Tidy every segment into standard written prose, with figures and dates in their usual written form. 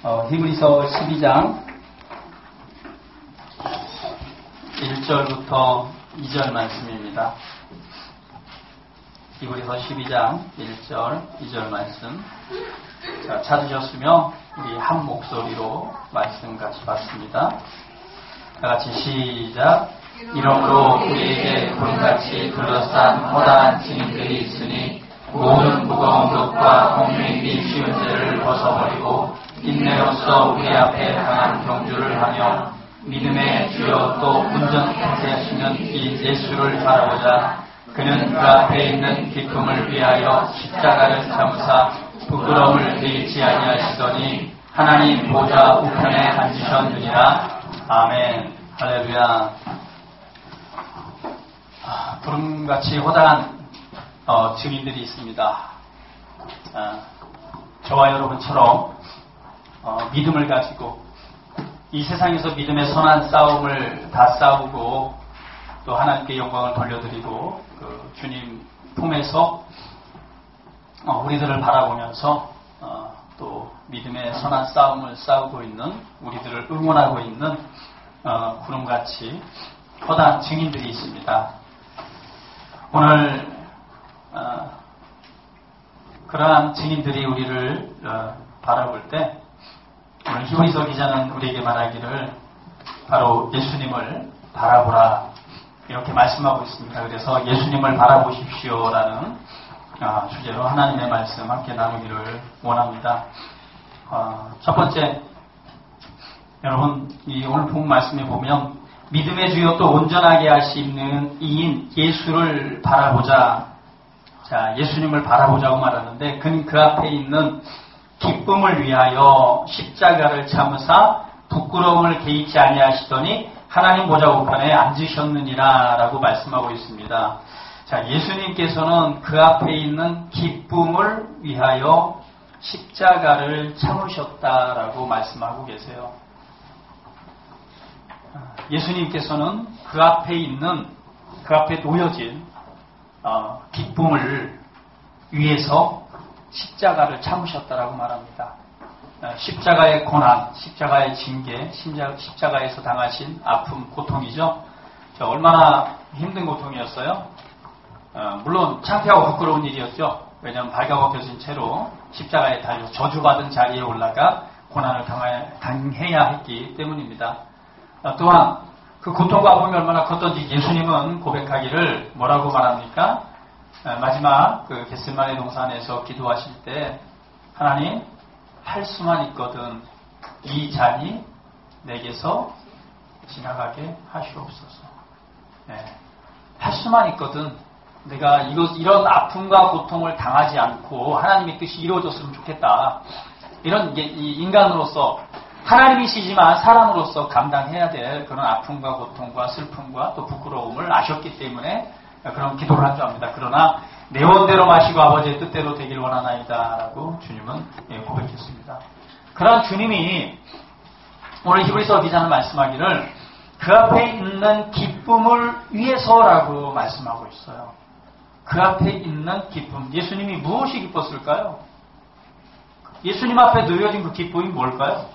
히브리서 12장 1절부터 2절 말씀입니다. 히브리서 12장 1절, 2절 말씀. 자, 찾으셨으면 우리 한 목소리로 말씀 같이 받습니다. 다 같이 시작. 이러므로 우리에게 구름같이 둘러싼 허다한 증인들이 있으니 모든 무거운 것과 얽매이기 쉬운 죄를 벗어버리고 인내로써 우리 앞에 강한 경주를 하며 믿음의 주여 또 온전케 하시는 이 예수를 바라보자. 그는 그 앞에 있는 기쁨을 위하여 십자가를 참으사 부끄러움을 개의치 아니하시더니 하나님 보좌 우편에 앉으셨느니라. 아멘. 할렐루야. 구름같이 허다한 증인들이 있습니다. 저와 여러분처럼 믿음을 가지고 이 세상에서 믿음의 선한 싸움을 다 싸우고 또 하나님께 영광을 돌려드리고 그 주님 품에서 우리들을 바라보면서 또 믿음의 선한 싸움을 싸우고 있는 우리들을 응원하고 있는 구름같이 허다한 증인들이 있습니다. 오늘 그러한 증인들이 우리를 바라볼 때 오늘 히브리서 기자는 우리에게 말하기를 바로 예수님을 바라보라 이렇게 말씀하고 있습니다. 그래서 예수님을 바라보십시오라는 주제로 하나님의 말씀 함께 나누기를 원합니다. 첫 번째, 여러분 이 오늘 본 말씀에 보면 믿음의 주여 또 온전하게 하시는 이인 예수를 바라보자. 자, 예수님을 바라보자고 말하는데 그는 그 앞에 있는 기쁨을 위하여 십자가를 참으사 부끄러움을 개의치 아니하시더니 하나님 보좌 우편에 앉으셨느니라 라고 말씀하고 있습니다. 자, 예수님께서는 그 앞에 있는 기쁨을 위하여 십자가를 참으셨다라고 말씀하고 계세요. 예수님께서는 그 앞에 있는, 그 앞에 놓여진 기쁨을 위해서 십자가를 참으셨다라고 말합니다. 십자가의 고난, 십자가의 징계, 십자가에서 당하신 아픔, 고통이죠. 얼마나 힘든 고통이었어요? 물론 창피하고 부끄러운 일이었죠. 왜냐하면 발가벗겨진 채로 십자가에 달려 저주받은 자리에 올라가 고난을 당해야 했기 때문입니다. 또한 그 고통과 아픔이 얼마나 컸던지 예수님은 고백하기를 뭐라고 말합니까? 마지막 그 겟세마네 동산에서 기도하실 때 하나님 할 수만 있거든 이 잔이 내게서 지나가게 하시옵소서. 할 수만 있거든 내가 이런 아픔과 고통을 당하지 않고 하나님의 뜻이 이루어졌으면 좋겠다. 이런 인간으로서 하나님이시지만 사람으로서 감당해야 될 그런 아픔과 고통과 슬픔과 또 부끄러움을 아셨기 때문에 그런 기도를 한 줄 압니다. 그러나 내 원대로 마시고 아버지의 뜻대로 되길 원하나이다 라고 주님은 고백했습니다. 그러한 주님이 오늘 히브리서 기자는 말씀하기를 그 앞에 있는 기쁨을 위해서라고 말씀하고 있어요. 그 앞에 있는 기쁨. 예수님이 무엇이 기뻤을까요? 예수님 앞에 놓여진 그 기쁨이 뭘까요?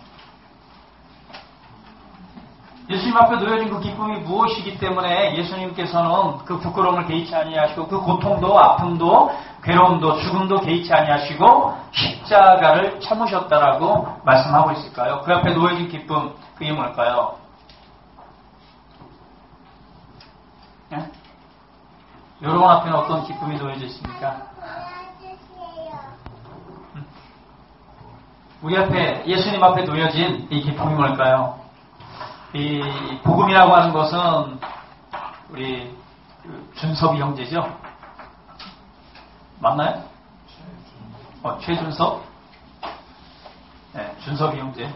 예수님 앞에 놓여진 그 기쁨이 무엇이기 때문에 예수님께서는 그 부끄러움을 개의치 아니하시고 그 고통도 아픔도 괴로움도 죽음도 개의치 아니하시고 십자가를 참으셨다라고 말씀하고 있을까요? 그 앞에 놓여진 기쁨, 그게 뭘까요? 네? 여러분 앞에는 어떤 기쁨이 놓여져 있습니까? 우리 앞에 예수님 앞에 놓여진 이 기쁨이 뭘까요? 이 복음이라고 하는 것은 우리 준섭이 형제죠? 맞나요? 최준섭? 네, 준섭이 형제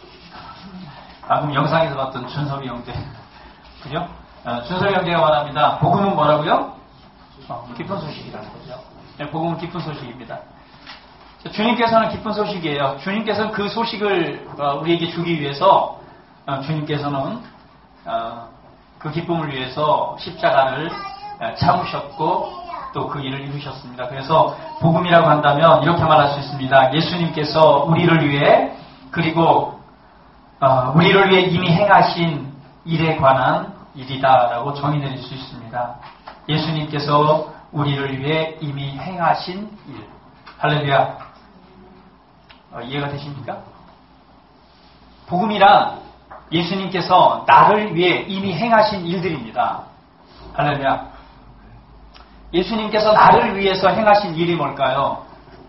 방금 영상에서 봤던 준섭이 형제 그죠? 준섭이 형제가 말합니다. 복음은 뭐라고요? 기쁜 소식이라는 거죠. 네, 복음은 기쁜 소식입니다. 주님께서는 기쁜 소식이에요. 주님께서는 그 소식을 우리에게 주기 위해서 주님께서는 그 기쁨을 위해서 십자가를 참으셨고 또 그 일을 이루셨습니다. 그래서 복음이라고 한다면 이렇게 말할 수 있습니다. 예수님께서 우리를 위해 그리고 우리를 위해 이미 행하신 일에 관한 일이다라고 정의 내릴 수 있습니다. 예수님께서 우리를 위해 이미 행하신 일. 할렐루야. 이해가 되십니까? 복음이란 예수님께서 나를 위해 이미 행하신 일들입니다. 할렐루야. 예수님께서 나를 위해서 행하신 일이 뭘까요?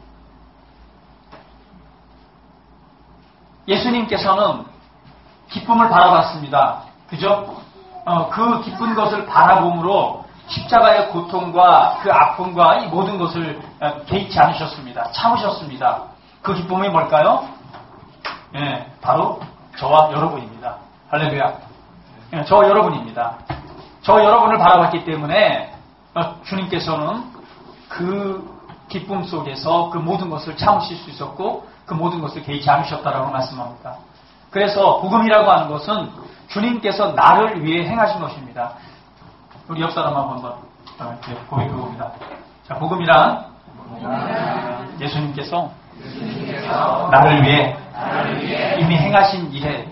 예수님께서는 기쁨을 바라봤습니다. 그죠? 그 기쁜 것을 바라봄으로 십자가의 고통과 그 아픔과 이 모든 것을 개의치 않으셨습니다. 참으셨습니다. 그 기쁨이 뭘까요? 예, 바로 저와 여러분입니다. 할렐루야. 예, 저 여러분입니다. 저 여러분을 바라봤기 때문에 주님께서는 그 기쁨 속에서 그 모든 것을 참으실 수 있었고 그 모든 것을 개의치 않으셨다라고 말씀합니다. 그래서 복음이라고 하는 것은 주님께서 나를 위해 행하신 것입니다. 우리 옆 사람 한번 고백해 봅니다. 자, 복음이란 예수님께서 나를 위해 이미 행하신 일에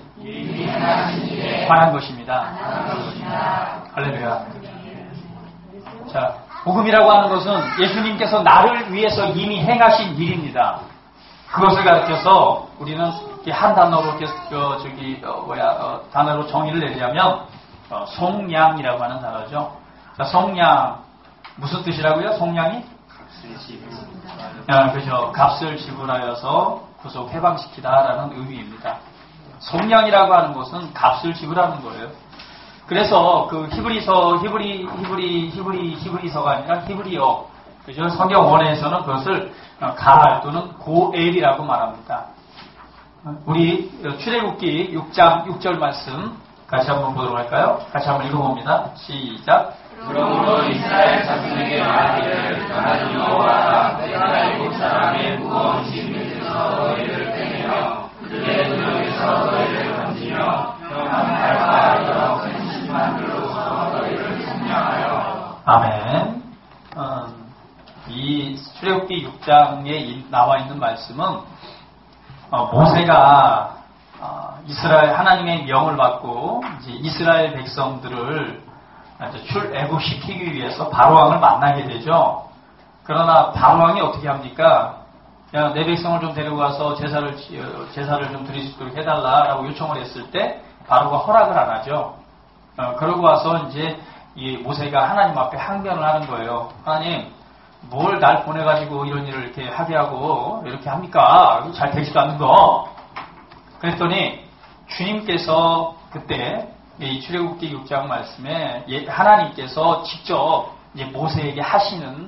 관한 것입니다. 할렐루야. 자, 복음이라고 하는 것은 예수님께서 나를 위해서 이미 행하신 일입니다. 그것을 가르쳐서 우리는 한 단어로 단어로 정의를 내자면 속량이라고 하는 단어죠. 자, 속량 무슨 뜻이라고요? 속량이? 그렇죠. 값을 지불하여서 구속 해방시키다라는 의미입니다. 속량이라고 하는 것은 값을 지불하는 거예요. 그래서 그 히브리서가 아니라 히브리어, 그죠? 성경 원어에서는 그것을 갈 또는 고엘이라고 말합니다. 우리 출애굽기 6장 6절 말씀 같이 한번 보도록 할까요? 같이 한번 읽어봅니다. 시작. 그러므로 이스라엘 자손에게 말하기를 나는 여호와라. 내가 애굽 사람의 무거운 짐 밑에서 너희를 빼내며 그의 능력에서 너희를 건지며 한 발과 여러 큰 심판들로서 너희를 속량하여. 아멘. 이 출애굽기 6장에 나와 있는 말씀은 모세가 이스라엘 하나님의 명을 받고 이제 이스라엘 백성들을 출애굽시키기 위해서 바로왕을 만나게 되죠. 그러나 바로왕이 어떻게 합니까? 야, 내 백성을 좀 데리고 가서 제사를 좀 드릴 수 있도록 해달라라고 요청을 했을 때 바로가 허락을 안 하죠. 그러고 와서 이제 이 모세가 하나님 앞에 항변을 하는 거예요. 하나님, 뭘 날 보내가지고 이런 일을 이렇게 하게 하고 이렇게 합니까? 잘 되지도 않는 거. 그랬더니 주님께서 그때 이 출애굽기 6장 말씀에 하나님께서 직접 이제 모세에게 하시는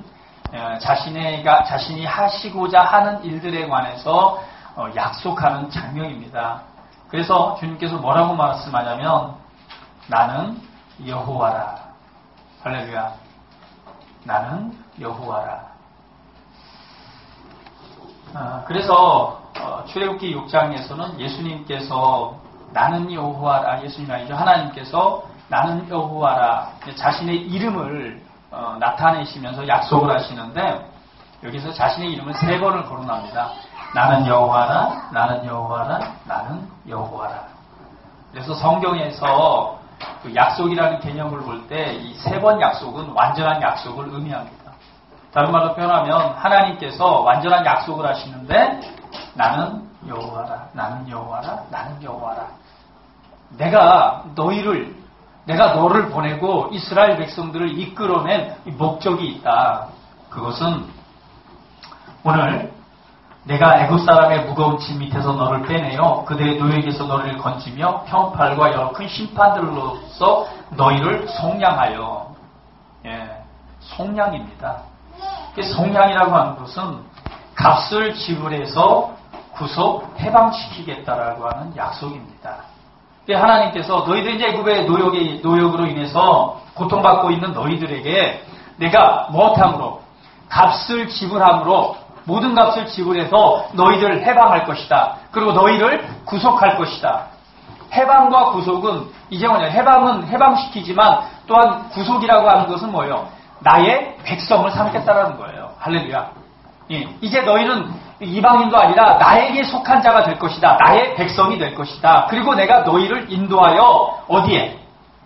자신이 하시고자 하는 일들에 관해서 약속하는 장면입니다. 그래서 주님께서 뭐라고 말씀하냐면 나는 여호와라. 할렐루야. 나는 여호와라. 그래서 출애굽기 6장에서는 예수님께서 나는 여호와라, 예수님 아니죠. 하나님께서 나는 여호와라 자신의 이름을 나타내시면서 약속을 하시는데 여기서 자신의 이름을 3번을 거론합니다. 나는 여호와라, 나는 여호와라, 나는 여호와라. 그래서 성경에서 그 약속이라는 개념을 볼 때 이 3번 약속은 완전한 약속을 의미합니다. 다른 말로 표현하면 하나님께서 완전한 약속을 하시는데 나는 여호와라, 나는 여호와라, 나는 여호와라. 내가 너를 보내고 이스라엘 백성들을 이끌어낸 목적이 있다. 그것은 오늘 내가 애굽 사람의 무거운 짐 밑에서 너를 빼내어 그들의 노역에서 너를 건지며 편팔과 여러 큰 심판들로서 너희를 속량하여. 속량입니다. 속량이라고 하는 것은 값을 지불해서 구속 해방시키겠다라고 하는 약속입니다. 하나님께서 너희들 이제 애굽의 노역으로 인해서 고통받고 있는 너희들에게 내가 무엇함으로 값을 지불함으로 모든 값을 지불해서 너희들을 해방할 것이다. 그리고 너희를 구속할 것이다. 해방과 구속은 이제 뭐냐? 해방은 해방시키지만 또한 구속이라고 하는 것은 뭐예요? 나의 백성을 삼겠다라는 거예요. 할렐루야. 이제 너희는 이방인도 아니라 나에게 속한 자가 될 것이다. 나의 백성이 될 것이다. 그리고 내가 너희를 인도하여 어디에?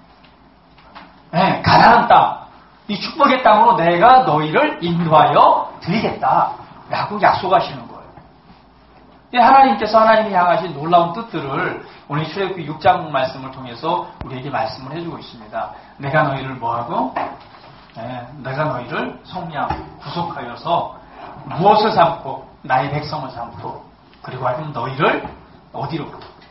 네, 가나안 땅. 이 축복의 땅으로 내가 너희를 인도하여 드리겠다. 라고 약속하시는 거예요. 하나님께서 하나님이 향하신 놀라운 뜻들을 오늘 출애굽기 6장 말씀을 통해서 우리에게 말씀을 해주고 있습니다. 내가 너희를 뭐하고? 내가 너희를 속량, 구속하여서 무엇을 삼고? 나의 백성을 삼고, 그리고 하여금 너희를 어디로?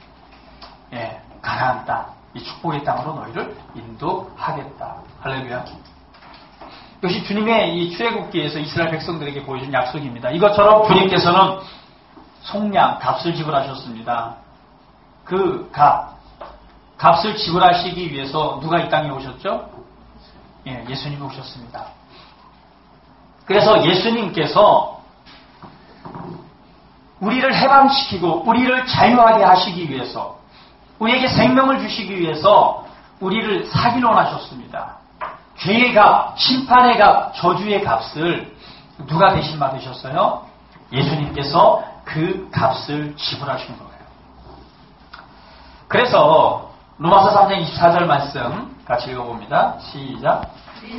가나안 땅, 이 축복의 땅으로 너희를 인도하겠다. 할렐루야. 이것이 주님의 이 출애굽기에서 이스라엘 백성들에게 보여준 약속입니다. 이것처럼 주님께서는 속량, 값을 지불하셨습니다. 그 값을 지불하시기 위해서 누가 이 땅에 오셨죠? 예수님이 오셨습니다. 그래서 예수님께서 우리를 해방시키고 우리를 자유하게 하시기 위해서, 우리에게 생명을 주시기 위해서 우리를 사기로 하셨습니다. 죄의 값, 심판의 값, 저주의 값을 누가 대신 받으셨어요? 예수님께서 그 값을 지불하신 거예요. 그래서 로마서 3장 24절 말씀 같이 읽어봅니다. 시작.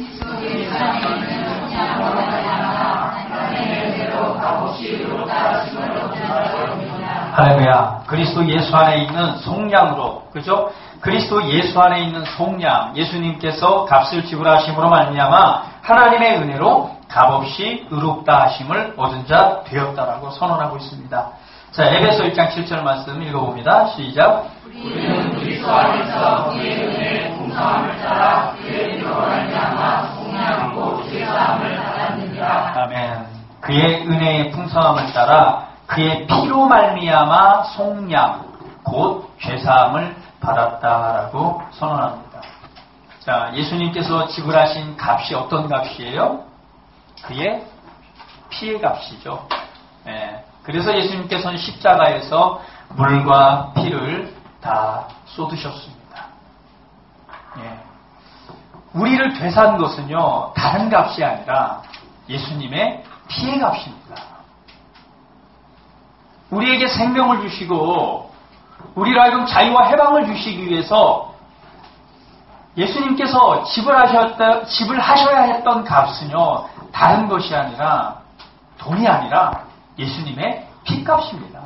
할렐루야. 그리스도 예수 안에 있는 속량으로, 그죠? 그리스도 예수 안에 있는 속량, 예수님께서 값을 지불하심으로 말미암아 하나님의 은혜로 값없이 의롭다 하심을 얻은 자 되었다라고 선언하고 있습니다. 자, 에베소 1장 7절 말씀 읽어봅니다. 시작. 우리는 그리스도 안에서 그의 은혜의 풍성함을 따라 그의 피로 말미암아 속량 곧 죄사함을 받았느니라. 아멘. 그의 은혜의 풍성함을 따라 그의 피로 말미암아 속량 곧 죄사함을 받았다라고 선언합니다. 자, 예수님께서 지불하신 값이 어떤 값이에요? 그의 피의 값이죠. 그래서 예수님께서는 십자가에서 물과 피를 다 쏟으셨습니다. 우리를 되산 것은요, 다른 값이 아니라 예수님의 피의 값입니다. 우리에게 생명을 주시고 우리를 하여금 자유와 해방을 주시기 위해서 예수님께서 지불하셔야 했던 값은요, 다른 것이 아니라, 돈이 아니라 예수님의 피값입니다.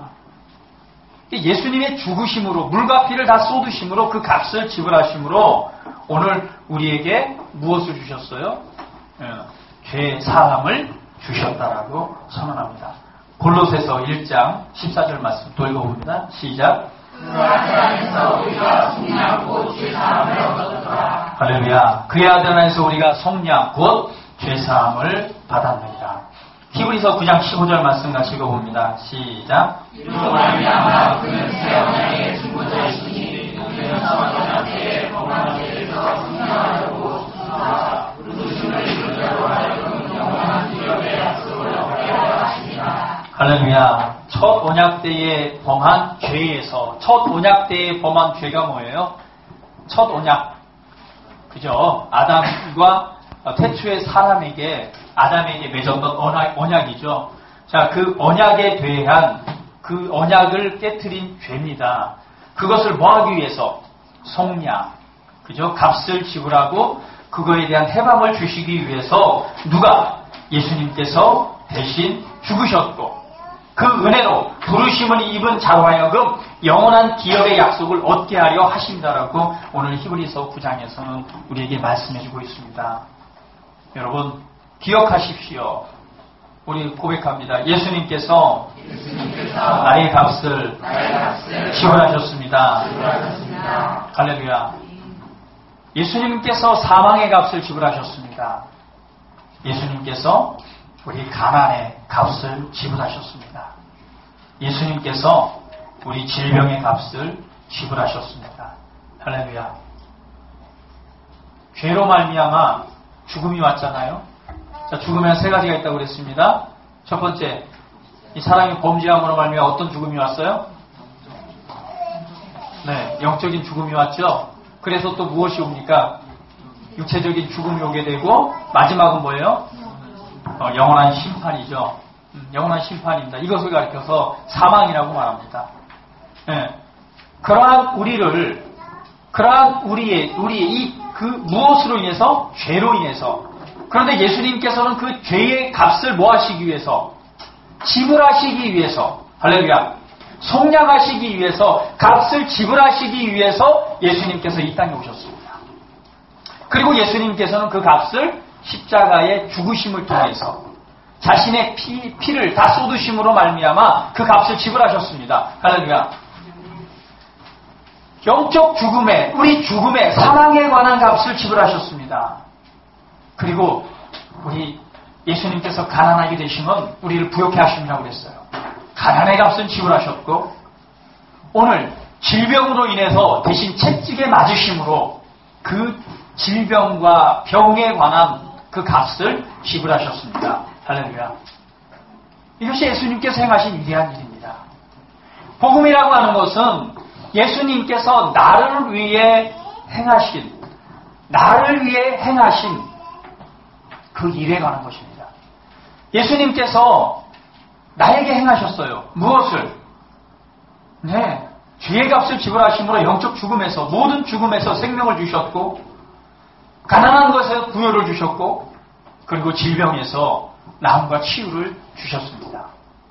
예수님의 죽으심으로, 물과 피를 다 쏟으심으로 그 값을 지불하심으로 오늘 우리에게 무엇을 주셨어요? 죄 사함을 주셨다라고 선언합니다. 골로새서 1장 14절 말씀 또 읽어봅니다. 시작. 그 아들 안에서 우리가 속량 곧 죄사함을 얻었더라. 할렐루야. 그의 아들 안에서 우리가 속량 곧 죄사함을 받았느니라. 히브리서 9장 15절 말씀 같이 읽어봅니다. 시작. 이로 말미암아 그는 새 언약의 중보자이시니 우리는 첫 언약의 범한 죄에서 속량하려고 부르심을 이룬 자로 하여금 영원한 기업의 약속을 얻게 하십니다. 할렐루야. 첫 언약 때에 범한 죄에서, 첫 언약 때에 범한 죄가 뭐예요? 첫 언약, 그죠? 아담과 태초의 사람에게, 아담에게 맺었던 언약이죠. 자, 그 언약에 대한, 그 언약을 깨트린 죄입니다. 그것을 뭐 하기 위해서? 속량, 그죠? 값을 지불하고 그거에 대한 해방을 주시기 위해서 누가? 예수님께서 대신 죽으셨고, 그 은혜로 부르심을 입은 자로 하여금 영원한 기업의 약속을 얻게 하려 하신다라고 오늘 히브리서 9장에서는 우리에게 말씀해주고 있습니다. 여러분 기억하십시오. 우리 고백합니다. 예수님께서 나의 값을 지불하셨습니다. 할렐루야. 예수님께서 사망의 값을 지불하셨습니다. 예수님께서 우리 가난의 값을 지불하셨습니다. 예수님께서 우리 질병의 값을 지불하셨습니다. 할렐루야. 죄로 말미암아 죽음이 왔잖아요. 자, 죽음에는 세 가지가 있다고 그랬습니다. 첫 번째, 이 사람이 범죄함으로 말미암아 어떤 죽음이 왔어요? 네, 영적인 죽음이 왔죠. 그래서 또 무엇이 옵니까? 육체적인 죽음이 오게 되고 마지막은 뭐예요? 영원한 심판이죠. 영원한 심판입니다. 이것을 가리켜서 사망이라고 말합니다. 예. 그러한 우리의 그 무엇으로 인해서? 죄로 인해서. 그런데 예수님께서는 그 죄의 값을 뭐 하시기 위해서? 지불하시기 위해서. 할렐루야. 속량하시기 위해서, 값을 지불하시기 위해서 예수님께서 이 땅에 오셨습니다. 그리고 예수님께서는 그 값을 십자가의 죽으심을 통해서 자신의 피를 다 쏟으심으로 말미암아 그 값을 지불하셨습니다. 할렐루야. 영적 죽음에, 우리 죽음에, 사망에 관한 값을 지불하셨습니다. 그리고 우리 예수님께서 가난하게 되시면 우리를 부욕해 하심이라고 그랬어요. 가난의 값은 지불하셨고, 오늘 질병으로 인해서 대신 채찍에 맞으심으로 그 질병과 병에 관한 그 값을 지불하셨습니다. 할렐루야. 이것이 예수님께서 행하신 위대한 일입니다. 복음이라고 하는 것은 예수님께서 나를 위해 행하신 그 일에 관한 것입니다. 예수님께서 나에게 행하셨어요. 무엇을? 네, 죄의 값을 지불하심으로 영적 죽음에서, 모든 죽음에서 생명을 주셨고, 가난한 것에서 부여를 주셨고, 그리고 질병에서 나음과 치유를 주셨습니다.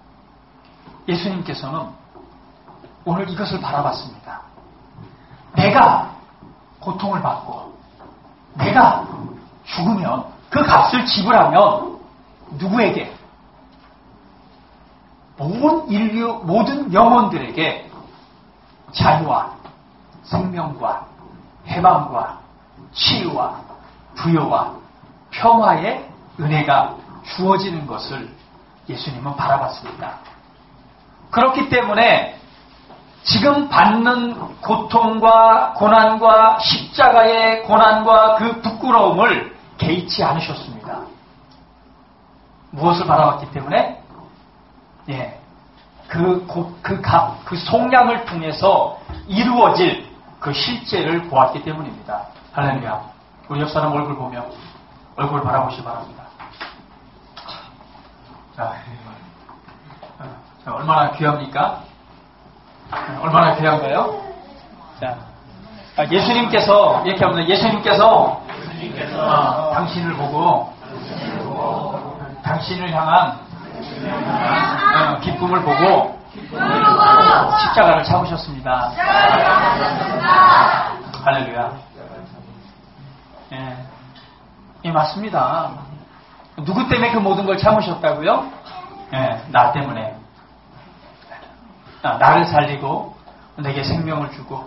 예수님께서는 오늘 이것을 바라봤습니다. 내가 고통을 받고 내가 죽으면, 그 값을 지불하면 누구에게? 온 인류, 모든 영혼들에게 자유와 생명과 해방과 치유와 부여와 평화의 은혜가 주어지는 것을 예수님은 바라봤습니다. 그렇기 때문에 지금 받는 고통과 고난과 십자가의 고난과 그 부끄러움을 개의치 않으셨습니다. 무엇을 바라봤기 때문에? 예, 그 속량을 통해서 이루어질 그 실제를 보았기 때문입니다. 할렐루야. 우리 옆 사람 얼굴 보며 얼굴 바라보시기 바랍니다. 자, 얼마나 귀합니까? 얼마나 귀한가요? 자, 예수님께서 이렇게 합니다. 예수님께서 당신을 보고 당신을 향한 기쁨을 보고 십자가를 참으셨습니다. 할렐루야. 예, 맞습니다. 누구 때문에 그 모든 걸 참으셨다고요? 예, 나 때문에. 나를 살리고 내게 생명을 주고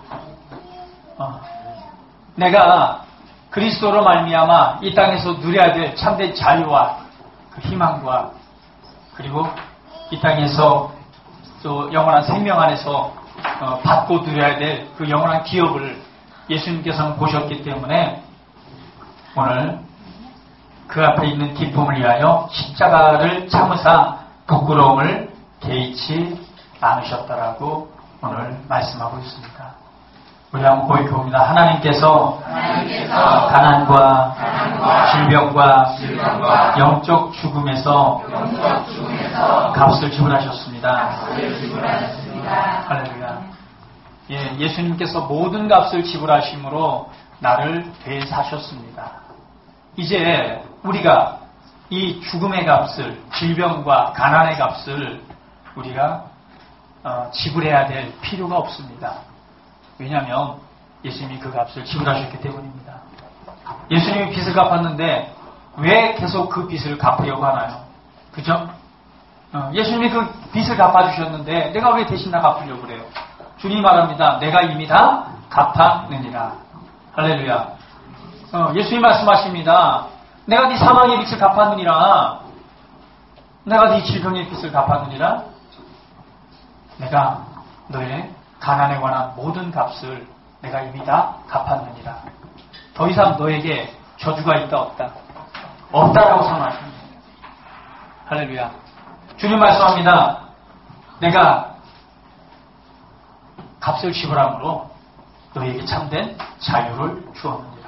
내가 그리스도로 말미암아 이 땅에서 누려야 될 참된 자유와 그 희망과 그리고 이 땅에서 또 영원한 생명 안에서 받고 누려야 될 그 영원한 기업을 예수님께서는 보셨기 때문에 오늘 그 앞에 있는 기쁨을 위하여 십자가를 참으사 부끄러움을 개의치 않으셨다라고 오늘 말씀하고 있습니다. 우리 한번 고백해봅니다. 하나님께서 가난과 질병과 영적 죽음에서 값을 지불하셨습니다. 할렐루야. 예, 예수님께서 모든 값을 지불하심으로 나를 대사하셨습니다. 이제 우리가 이 죽음의 값을, 질병과 가난의 값을 우리가 지불해야 될 필요가 없습니다. 왜냐하면 예수님이 그 값을 지불하셨기 때문입니다. 예수님이 빚을 갚았는데 왜 계속 그 빚을 갚으려고 하나요? 그죠? 예수님이 그 빚을 갚아주셨는데 내가 왜 대신 다 갚으려고 그래요? 주님이 말합니다. 내가 이미 다 갚았느니라. 할렐루야. 예수님이 말씀하십니다. 내가 네 사망의 빚을 갚았느니라. 내가 네 질병의 빚을 갚았느니라. 내가 너의 가난에 관한 모든 값을 내가 이미 다 갚았느니라. 더 이상 너에게 저주가 있다 없다? 없다라고 선언하십니다. 할렐루야. 주님 말씀합니다. 내가 값을 지불함으로 너에게 참된 자유를 주었느니라.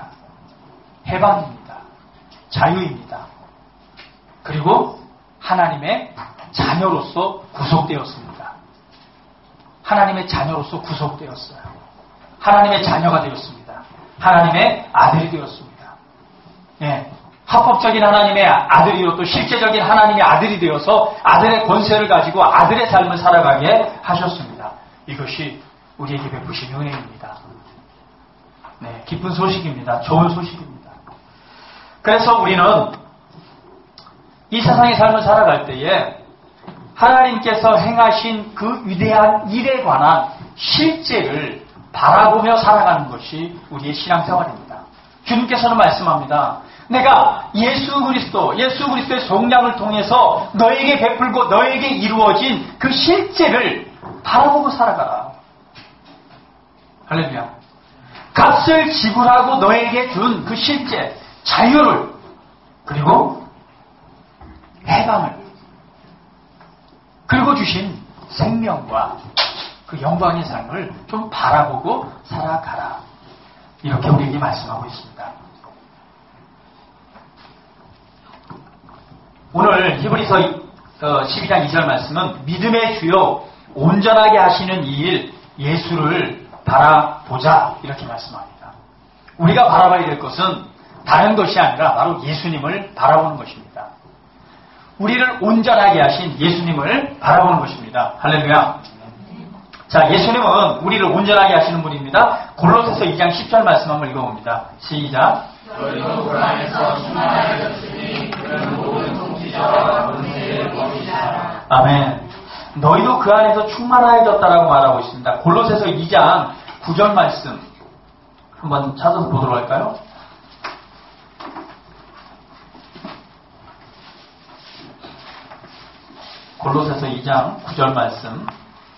해방입니다. 자유입니다. 그리고 하나님의 자녀로서 구속되었습니다. 하나님의 자녀로서 구속되었어요. 하나님의 자녀가 되었습니다. 하나님의 아들이 되었습니다. 예, 합법적인 하나님의 아들이요 또 실제적인 하나님의 아들이 되어서 아들의 권세를 가지고 아들의 삶을 살아가게 하셨습니다. 이것이 우리에게 베푸신 은혜입니다. 네, 기쁜 소식입니다. 좋은 소식입니다. 그래서 우리는 이 세상의 삶을 살아갈 때에 하나님께서 행하신 그 위대한 일에 관한 실제를 바라보며 살아가는 것이 우리의 신앙생활입니다. 주님께서는 말씀합니다. 내가 예수 그리스도의 속량을 통해서 너에게 베풀고 너에게 이루어진 그 실제를 바라보고 살아가라. 할렐루야. 값을 지불하고 너에게 준 그 실제, 자유를, 그리고 해방을, 그리고 주신 생명과 그 영광의 삶을 좀 바라보고 살아가라. 이렇게 우리에게 말씀하고 있습니다. 오늘 히브리서 12장 2절 말씀은 믿음의 주요 온전하게 하시는 이 일 예수를 바라보자 이렇게 말씀합니다. 우리가 바라봐야 될 것은 다른 것이 아니라 바로 예수님을 바라보는 것입니다. 우리를 온전하게 하신 예수님을 바라보는 것입니다. 할렐루야. 자, 예수님은 우리를 온전하게 하시는 분입니다. 골로새서 2장 10절 말씀 한번 읽어봅니다. 시작. 너희도 그 안에서 충만하였으니 그는 모든 통치자와 권세를 범이시라. 아멘. 너희도 그 안에서 충만하여졌다라고 말하고 있습니다. 골로새서 2장 9절 말씀 한번 찾아서 보도록 할까요? 골로새서 2장 9절 말씀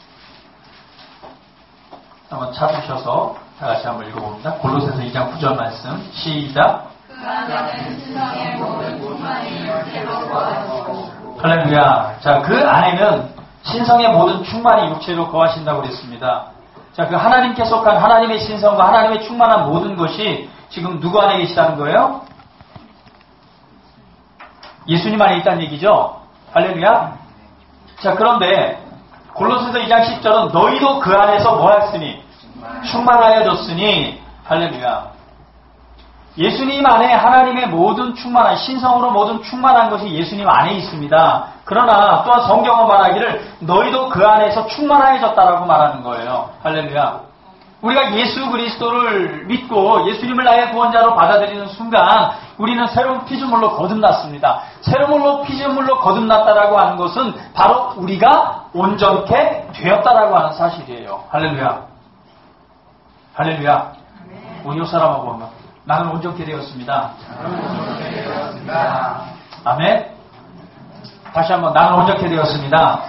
한번 찾으셔서 다같이 한번 읽어봅니다. 골로새서 2장 9절 말씀 시작. 그 안에는 신성의 모든 충만이 육체로 거하시고. 할렐루야. 자, 그 안에는 신성의 모든 충만이 육체로 거하신다고 그랬습니다. 자, 그 하나님께 속한 하나님의 신성과 하나님의 충만한 모든 것이 지금 누구 안에 계시다는 거예요? 예수님 안에 있다는 얘기죠? 할렐루야. 자, 그런데 골로새서 2장 10절은 너희도 그 안에서 뭐했으니? 충만하여졌으니. 할렐루야. 예수님 안에 하나님의 모든 충만한 신성으로 모든 충만한 것이 예수님 안에 있습니다. 그러나 또한 성경은 말하기를 너희도 그 안에서 충만하여졌다라고 말하는 거예요. 할렐루야. 우리가 예수 그리스도를 믿고 예수님을 나의 구원자로 받아들이는 순간 우리는 새로운 피조물로 거듭났습니다. 새로운 피조물로 거듭났다라고 하는 것은 바로 우리가 온전케 되었다라고 하는 사실이에요. 할렐루야. 할렐루야. 우리 옆 사람하고 보면 나는 온전케 되었습니다. 아멘. 다시 한번 나는 온전케 되었습니다.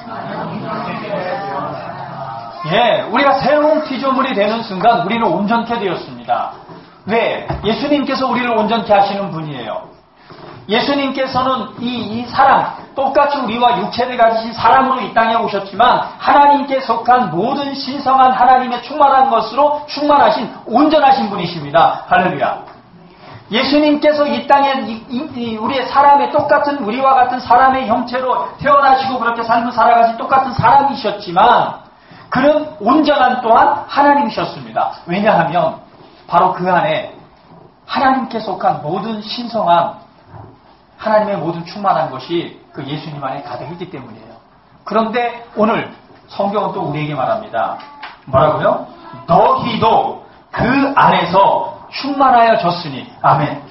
예, 우리가 새로운 피조물이 되는 순간 우리는 온전케 되었습니다. 왜? 예수님께서 우리를 온전케 하시는 분이에요. 예수님께서는 이 사람, 똑같이 우리와 육체를 가지신 사람으로 이 땅에 오셨지만 하나님께 속한 모든 신성한 하나님의 충만한 것으로 충만하신 온전하신 분이십니다. 할렐루야. 예수님께서 이 땅에 우리의 사람의 똑같은 우리와 같은 사람의 형체로 태어나시고 그렇게 삶을 살아가신 똑같은 사람이셨지만 그는 온전한 또한 하나님이셨습니다. 왜냐하면 바로 그 안에 하나님께 속한 모든 신성한 하나님의 모든 충만한 것이 그 예수님 안에 가득했기 때문이에요. 그런데 오늘 성경은 또 우리에게 말합니다. 뭐라고요? 너희도 그 안에서 충만하여졌으니. 아멘.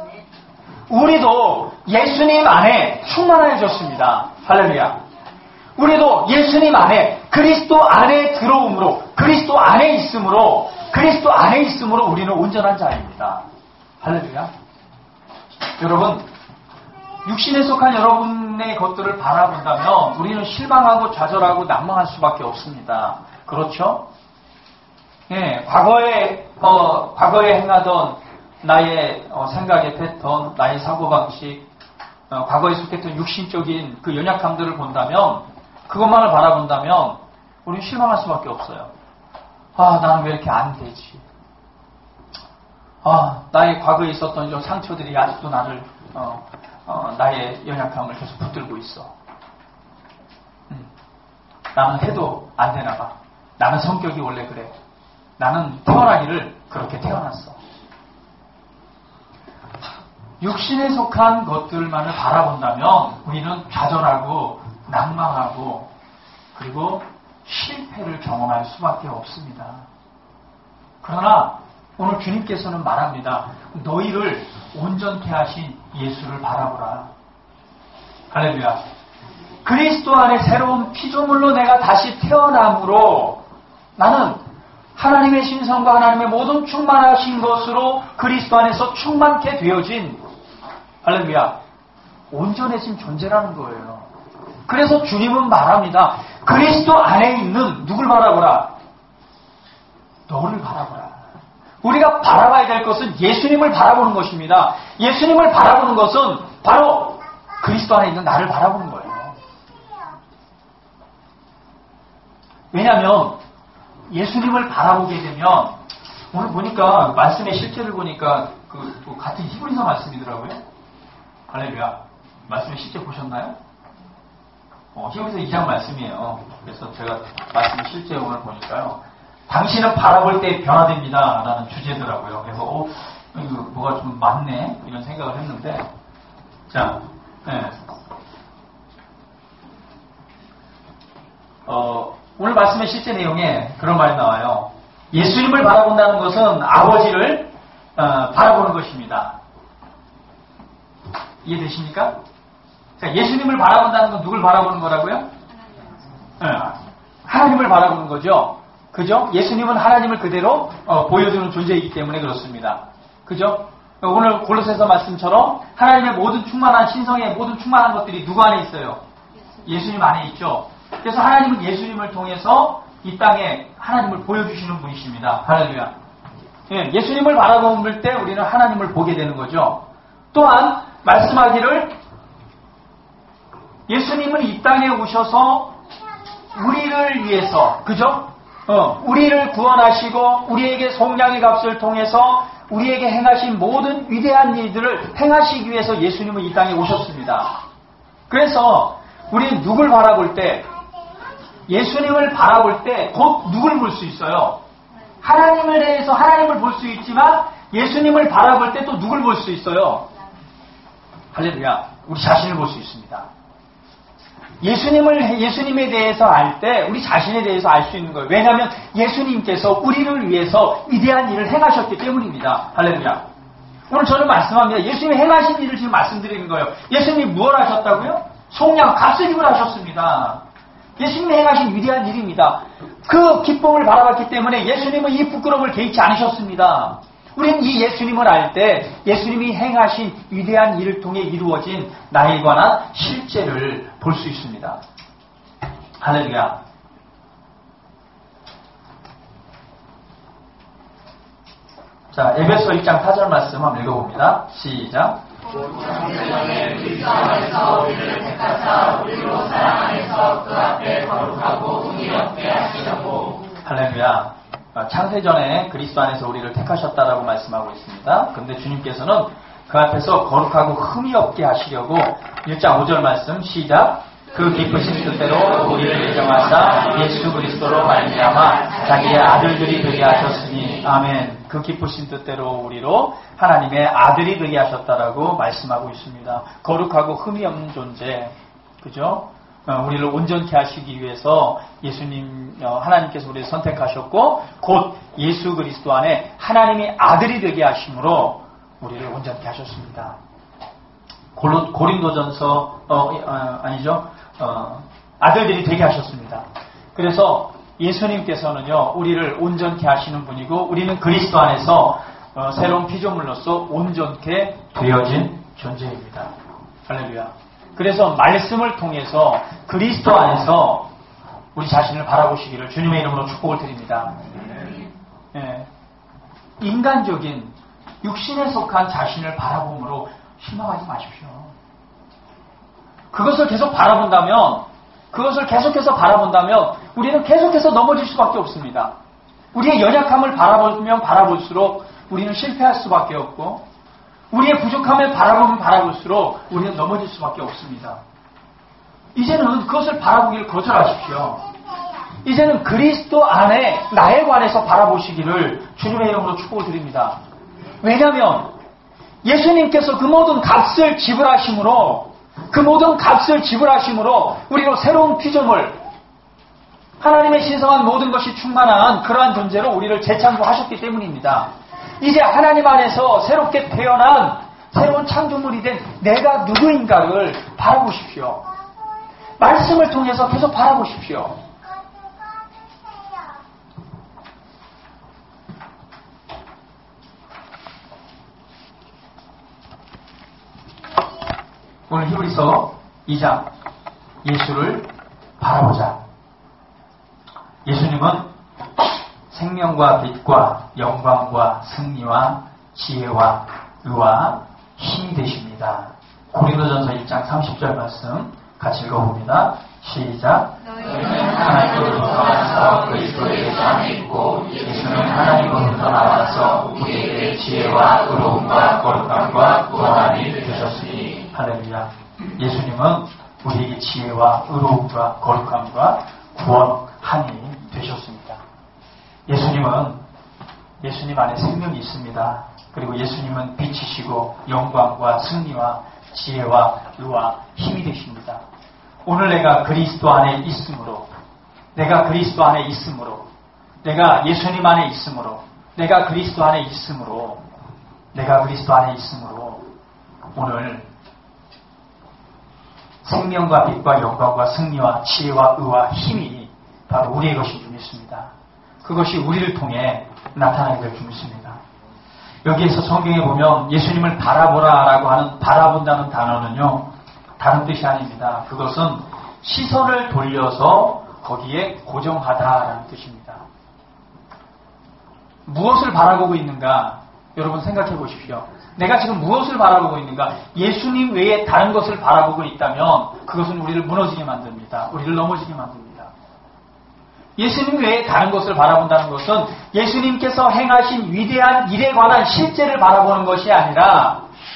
우리도 예수님 안에 충만하여졌습니다. 할렐루야. 우리도 예수님 안에 그리스도 안에 들어옴으로 그리스도 안에 있음으로 우리는 온전한 자입니다. 할렐루야. 여러분, 육신에 속한 여러분의 것들을 바라본다면 우리는 실망하고 좌절하고 난망할 수밖에 없습니다. 그렇죠? 예, 과거에 행하던 나의 생각의 패턴, 나의 사고방식, 과거에 속했던 육신적인 그 연약함들을 본다면, 그것만을 바라본다면 우리는 실망할 수밖에 없어요. 아, 나는 왜 이렇게 안 되지? 아, 나의 과거에 있었던 이런 상처들이 아직도 나를 나의 연약함을 계속 붙들고 있어. 나는 해도 안 되나 봐. 나는 성격이 원래 그래. 나는 태어나기를 그렇게 태어났어. 육신에 속한 것들만을 바라본다면 우리는 좌절하고 낭망하고 그리고 실패를 경험할 수밖에 없습니다. 그러나 오늘 주님께서는 말합니다. 너희를 온전케 하신 예수를 바라보라. 할렐루야. 그리스도 안에 새로운 피조물로 내가 다시 태어남으로 나는 하나님의 신성과 하나님의 모든 충만하신 것으로 그리스도 안에서 충만케 되어진 할렐루야. 온전해진 존재라는 거예요. 그래서 주님은 말합니다. 그리스도 안에 있는 누굴 바라보라? 너를 바라보라. 우리가 바라봐야 될 것은 예수님을 바라보는 것입니다. 예수님을 바라보는 것은 바로 그리스도 안에 있는 나를 바라보는 거예요. 왜냐하면 예수님을 바라보게 되면 오늘 보니까 말씀의 실제를 보니까 또 같은 히브리서 말씀이더라고요. 할렐루야. 말씀의 실제 보셨나요? 히브리서 2장 말씀이에요. 그래서 제가 말씀의 실제 오늘 보니까요. 당신은 바라볼 때 변화됩니다. 라는 주제더라고요. 그래서 이거 뭐가 좀 맞네 이런 생각을 했는데 자, 네. 오늘 말씀의 실제 내용에 그런 말이 나와요. 예수님을 바라본다는 것은 아버지를 바라보는 것입니다. 이해되십니까? 자, 예수님을 바라본다는 건 누굴 바라보는 거라고요? 하나님을 바라보는 거죠. 그죠? 예수님은 하나님을 그대로 보여주는 존재이기 때문에 그렇습니다. 그죠? 오늘 골로새서 말씀처럼 하나님의 모든 충만한 신성의 모든 충만한 것들이 누구 안에 있어요? 예수님 안에 있죠. 그래서 하나님은 예수님을 통해서 이 땅에 하나님을 보여주시는 분이십니다. 할렐루야. 예수님을 바라볼 때 우리는 하나님을 보게 되는 거죠. 또한 말씀하기를 예수님은 이 땅에 오셔서 우리를 위해서, 그죠? 우리를 구원하시고 우리에게 속량의 값을 통해서 우리에게 행하신 모든 위대한 일들을 행하시기 위해서 예수님은 이 땅에 오셨습니다. 그래서 우리는 누굴 바라볼 때, 예수님을 바라볼 때 곧 누굴 볼 수 있어요? 하나님을 대해서 하나님을 볼 수 있지만 예수님을 바라볼 때 또 누굴 볼 수 있어요? 할렐루야. 우리 자신을 볼 수 있습니다. 예수님에 대해서 알 때 우리 자신에 대해서 알 수 있는 거예요. 왜냐하면 예수님께서 우리를 위해서 위대한 일을 행하셨기 때문입니다. 할렐루야. 오늘 저는 말씀합니다. 예수님이 행하신 일을 지금 말씀드리는 거예요. 예수님이 무엇을 하셨다고요? 속량 값을 지불하셨습니다. 예수님이 행하신 위대한 일입니다. 그 기쁨을 바라봤기 때문에 예수님은 이 부끄러움을 개의치 않으셨습니다. 우리는 이 예수님을 알 때 예수님이 행하신 위대한 일을 통해 이루어진 나에 관한 실제를 볼 수 있습니다. 할렐루야. 자, 에베소 1장 4절 말씀 한번 읽어봅니다. 시작. 창세전에 그리스도 안에서 우리를 택하사 우리로 사랑 안에서 그 앞에 거룩하고 의롭게 하시려고. 할렐루야. 창세전에 그리스도 안에서 우리를 택하셨다라고 말씀하고 있습니다. 그런데 주님께서는 그 앞에서 거룩하고 흠이 없게 하시려고 1장 5절 말씀 시작. 그 기쁘신 뜻대로 우리를 예정하사 예수 그리스도로 말미암아 자기의 아들들이 되게 하셨으니 아멘. 그 기쁘신 뜻대로 우리로 하나님의 아들이 되게 하셨다라고 말씀하고 있습니다. 거룩하고 흠이 없는 존재, 그죠? 우리를 온전케 하시기 위해서 예수님, 하나님께서 우리를 선택하셨고 곧 예수 그리스도 안에 하나님이 아들이 되게 하심으로 우리를 온전케 하셨습니다. 고린도전서 아니죠? 아들들이 되게 하셨습니다. 그래서 예수님께서는요 우리를 온전케 하시는 분이고 우리는 그리스도 안에서 새로운 피조물로서 온전케 되어진 존재입니다. 할렐루야. 그래서 말씀을 통해서 그리스도 안에서 우리 자신을 바라보시기를 주님의 이름으로 축복을 드립니다. 예. 인간적인 육신에 속한 자신을 바라봄으로 실망하지 마십시오. 그것을 계속 바라본다면, 그것을 계속해서 바라본다면 우리는 계속해서 넘어질 수밖에 없습니다. 우리의 연약함을 바라보면 바라볼수록 우리는 실패할 수밖에 없고 우리의 부족함을 바라보면 바라볼수록 우리는 넘어질 수밖에 없습니다. 이제는 그것을 바라보기를 거절하십시오. 이제는 그리스도 안에 나에 관해서 바라보시기를 주님의 이름으로 축복을 드립니다. 왜냐하면 예수님께서 그 모든 값을 지불하심으로 우리로 새로운 피조물, 하나님의 신성한 모든 것이 충만한 그러한 존재로 우리를 재창조하셨기 때문입니다. 이제 하나님 안에서 새롭게 태어난 새로운 창조물이 된 내가 누구인가를 바라보십시오. 말씀을 통해서 계속 바라보십시오. 오늘 히브리서 2장 예수를 바라보자. 예수님은 생명과 빛과 영광과 승리와 지혜와 의와 힘이 되십니다. 고린도전서 1장 30절 말씀 같이 읽어봅니다. 시작. 너희는 하나님으로부터 나서 그리스도의 안에 있고 예수는 하나님으로부터 나와서 우리에게 지혜와 의로움과 거룩함과 구원함이 되셨으니. 할렐루야. 예수님은 우리에게 지혜와 의로움과 거룩함과 구원함이 되셨습니다. 예수님 안에 생명이 있습니다. 그리고 예수님은 빛이시고 영광과 승리와 지혜와 의와 힘이 되십니다. 오늘 내가 그리스도 안에 있으므로, 내가 예수님 안에 있으므로, 내가 그리스도 안에 있으므로 오늘 생명과 빛과 영광과 승리와 지혜와 의와 힘이 바로 우리의 것인 줄 믿습니다. 그것이 우리를 통해 나타나게 될 줄 믿습니다. 여기에서 성경에 보면 예수님을 바라보라라고 하는 바라본다는 단어는요, 다른 뜻이 아닙니다. 그것은 시선을 돌려서 거기에 고정하다라는 뜻입니다. 무엇을 바라보고 있는가? 여러분 생각해 보십시오. 내가 지금 무엇을 바라보고 있는가? 예수님 외에 다른 것을 바라보고 있다면 그것은 우리를 무너지게 만듭니다. 우리를 넘어지게 만듭니다. 예수님 외에 다른 것을 바라본다는 것은 예수님께서 행하신 위대한 일에 관한 실제를 바라보는 것이 아니라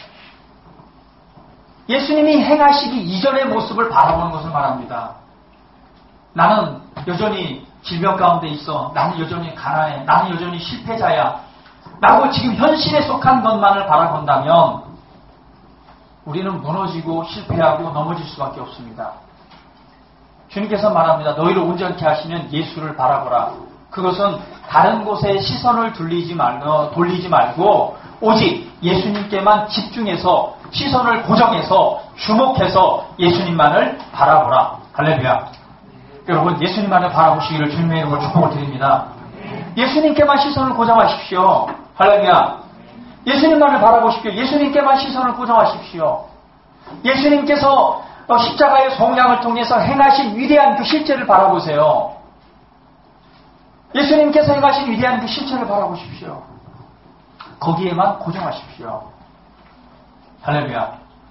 예수님이 행하시기 이전의 모습을 바라보는 것을 말합니다. 나는 여전히 질병 가운데 있어. 나는 여전히 가난해. 나는 여전히 실패자야. 라고 지금 현실에 속한 것만을 바라본다면 우리는 무너지고 실패하고 넘어질 수밖에 없습니다. 주님께서 말합니다. 너희를 온전케 하시는 예수를 바라보라. 그것은 다른 곳에 시선을 돌리지 말고 오직 예수님께만 집중해서 시선을 고정해서 주목해서 예수님만을 바라보라. 할렐루야. 여러분 예수님만을 바라보시기를 주님의 이름으로 축복을 드립니다. 예수님께만 시선을 고정하십시오. 할렐루야. 예수님만을 바라보십시오. 예수님께만 시선을 고정하십시오. 예수님께서 십자가의 송양을 통해서 행하신 위대한 그 실체를 바라보세요. 예수님께서 행하신 위대한 그 실체를 바라보십시오. 거기에만 고정하십시오. 할렐루야.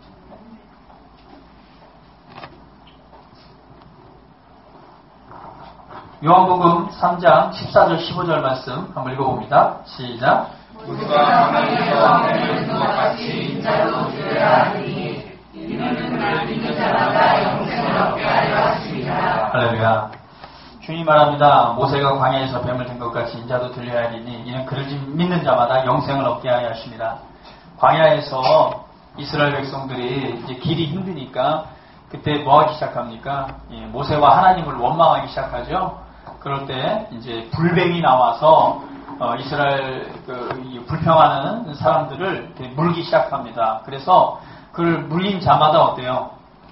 요한복음 3장 14절 15절 말씀 한번 읽어봅니다. 시작. 우리가 하나님께서 보내는 것 같이 인자도 주어야 하니 이는 그를 믿는 자마다 영생을 얻게 하려 하십니다. 할렐루야. 주님 말합니다. 모세가 광야에서 뱀을 든 것 같이 인자도 들려야 하리니 이는 그를 믿는 자마다 영생을 얻게 하려 하십니다. 광야에서 이스라엘 백성들이 이제 길이 힘드니까 그때 뭐 하기 시작합니까? 모세와 하나님을 원망하기 시작하죠. 그럴 때 이제 불뱀이 나와서 이스라엘 불평하는 사람들을 물기 시작합니다. 그래서 그를 물린 자마다 어때요?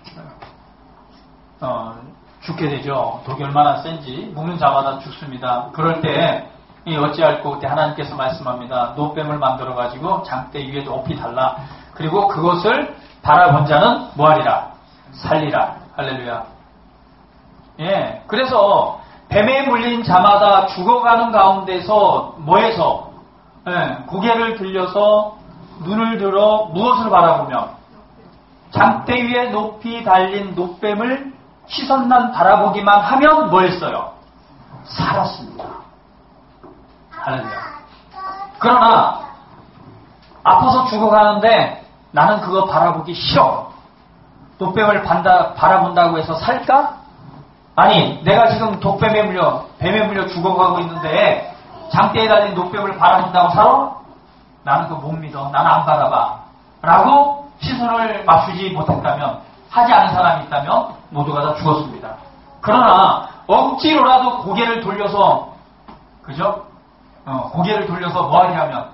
죽게 되죠. 독이 얼마나 센지 물는 자마다 죽습니다. 그럴 때 어찌할꼬 그때 하나님께서 말씀합니다. 노뱀을 만들어 가지고 장대 위에 높이 달라. 그리고 그것을 바라본 자는 뭐하리라? 살리라. 할렐루야. 예, 그래서 뱀에 물린 자마다 죽어가는 가운데서 뭐해서 고개를 들려서 눈을 들어 무엇을 바라보며 장대 위에 높이 달린 노뱀을 시선만 바라보기만 하면 뭐했어요? 살았습니다. 할렐루야. 그러나 아파서 죽어가는데 나는 그거 바라보기 싫어. 노뱀을 바라본다고 해서 살까? 아니, 내가 지금 뱀에 물려 죽어가고 있는데 장대에 달린 노뱀을 바라본다고 살아? 나는 그거 못 믿어. 나는 안 바라봐. 라고 시선을 맞추지 못했다면, 하지 않은 사람이 있다면 모두가 다 죽었습니다. 그러나 억지로라도 고개를 돌려서, 그죠? 고개를 돌려서 뭐 하냐면,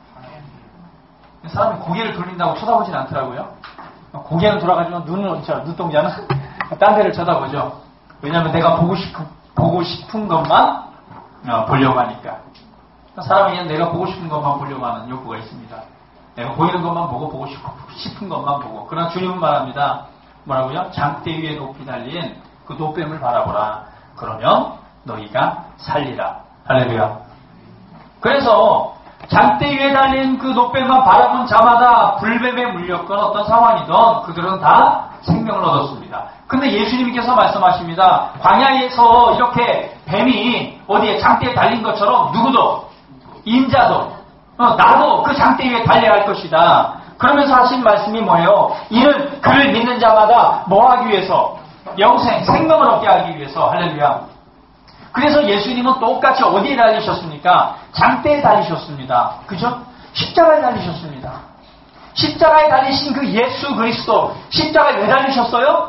사람이 고개를 돌린다고 쳐다보진 않더라고요. 고개는 돌아가지만 눈동자는 딴 데를 쳐다보죠. 왜냐하면 내가 보고 싶은 것만 보려고 하니까. 사람이 내가 보고 싶은 것만 보려고 하는 욕구가 있습니다. 내가 보이는 것만 보고 싶은 것만 보고. 그러나 주님은 말합니다. 뭐라고요? 장대 위에 높이 달린 그 노뱀을 바라보라. 그러면 너희가 살리라. 할렐루야. 그래서 장대 위에 달린 그 노뱀만 바라본 자마다 불뱀에 물렸건 어떤 상황이든 그들은 다 생명을 얻었습니다. 근데 예수님께서 말씀하십니다. 광야에서 이렇게 뱀이 어디에 장대에 달린 것처럼 누구도, 인자도, 나도 그 장대 위에 달려야 할 것이다. 그러면서 하신 말씀이 뭐예요? 이는 그를 믿는 자마다 뭐 하기 위해서? 영생, 생명을 얻게 하기 위해서. 할렐루야. 그래서 예수님은 똑같이 어디에 달리셨습니까? 장대에 달리셨습니다. 그죠? 십자가에 달리셨습니다. 십자가에 달리신 그 예수 그리스도, 십자가에 왜 달리셨어요?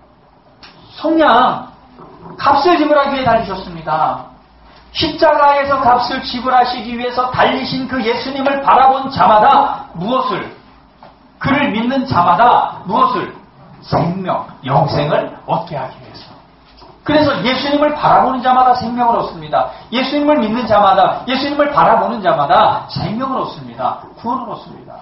속량, 값을 지불하기 위해 달리셨습니다. 십자가에서 값을 지불하시기 위해서 달리신 그 예수님을 바라본 자마다 무엇을? 그를 믿는 자마다 무엇을? 생명, 영생을 얻게 하기 위해서. 그래서 예수님을 바라보는 자마다 생명을 얻습니다. 예수님을 믿는 자마다, 예수님을 바라보는 자마다 생명을 얻습니다. 구원을 얻습니다.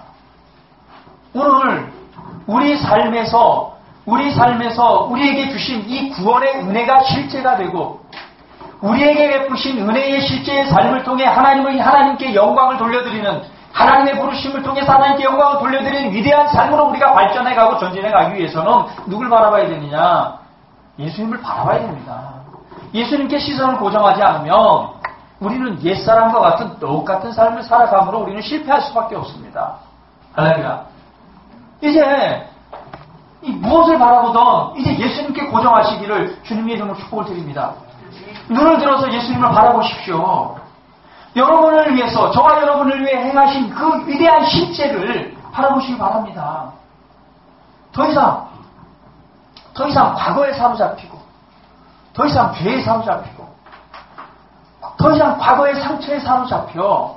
오늘 우리 삶에서 우리에게 주신 이 구원의 은혜가 실제가 되고 우리에게 베푸신 은혜의 실제의 삶을 통해 하나님께 영광을 돌려드리는, 하나님의 부르심을 통해서 하나님께 영광을 돌려드리는 위대한 삶으로 우리가 발전해가고 전진해가기 위해서는 누굴 바라봐야 되느냐? 예수님을 바라봐야 됩니다. 예수님께 시선을 고정하지 않으면 우리는 옛사람과 같은 똑같은 삶을 살아감으로 우리는 실패할 수밖에 없습니다. 할렐루야. 이제 무엇을 바라보던 이제 예수님께 고정하시기를 주님의 이름으로 축복을 드립니다. 눈을 들어서 예수님을 바라보십시오. 여러분을 위해서, 저와 여러분을 위해 행하신 그 위대한 실제를 바라보시기 바랍니다. 더 이상 과거에 사로잡히고, 더 이상 죄에 사로잡히고, 더 이상 과거의 상처에 사로잡혀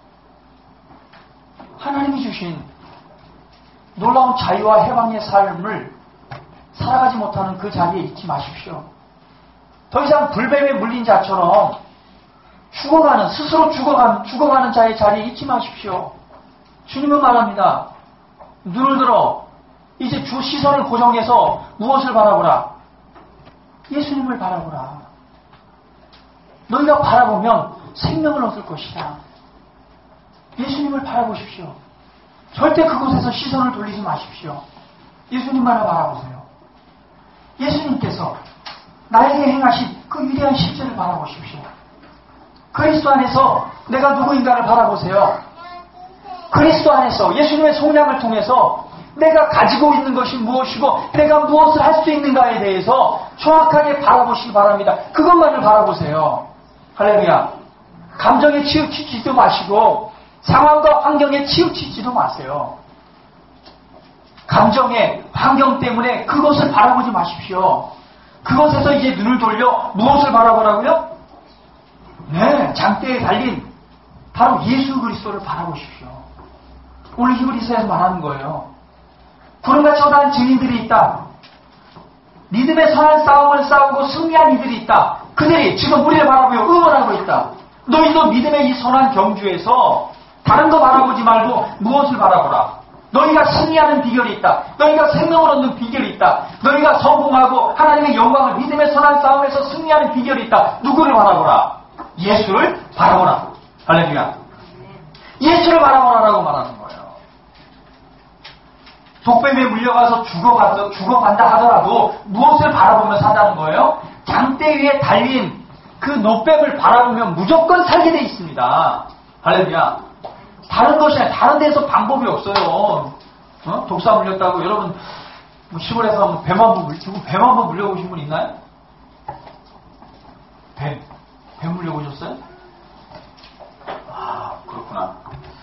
하나님이 주신 놀라운 자유와 해방의 삶을 살아가지 못하는 그 자리에 있지 마십시오. 더 이상 불뱀에 물린 자처럼 스스로 죽어가는 자의 자리에 있지 마십시오. 주님은 말합니다. 눈을 들어 이제 주 시선을 고정해서 무엇을 바라보라? 예수님을 바라보라. 너희가 바라보면 생명을 얻을 것이다. 예수님을 바라보십시오. 절대 그곳에서 시선을 돌리지 마십시오. 예수님만을 바라보세요. 예수님께서 나에게 행하신 그 위대한 실제를 바라보십시오. 그리스도 안에서 내가 누구인가를 바라보세요. 그리스도 안에서 예수님의 속량을 통해서 내가 가지고 있는 것이 무엇이고 내가 무엇을 할 수 있는가에 대해서 정확하게 바라보시기 바랍니다. 그것만을 바라보세요. 할렐루야. 감정에 치우치지도 마시고 상황과 환경에 치우치지도 마세요. 감정의 환경 때문에 그것을 바라보지 마십시오. 그것에서 이제 눈을 돌려 무엇을 바라보라고요? 네, 장대에 달린 바로 예수 그리스도를 바라보십시오. 오늘 히브리서에서 말하는 거예요. 구름같이 허다한 증인들이 있다. 믿음의 선한 싸움을 싸우고 승리한 이들이 있다. 그들이 지금 우리를 바라보며 응원하고 있다. 너희도 믿음의 이 선한 경주에서 다른 거 바라보지 말고 무엇을 바라보라. 너희가 승리하는 비결이 있다. 너희가 생명을 얻는 비결이 있다. 너희가 성공하고 하나님의 영광을 믿음의 선한 싸움에서 승리하는 비결이 있다. 누구를 바라보라? 예수를 바라보라. 할렐루야. 예수를 바라보라라고 말하는 거예요. 독뱀에 물려가서 죽어간다 하더라도 무엇을 바라보며 산다는 거예요? 장대 위에 달린 그 노뱀을 바라보면 무조건 살게 돼 있습니다. 할렐루야. 다른 것이 아니라 다른 데서 방법이 없어요. 독사 물렸다고 여러분 시골에서 뱀 한 번 물려보신 분 있나요? 뱀 물려보셨어요? 아, 그렇구나.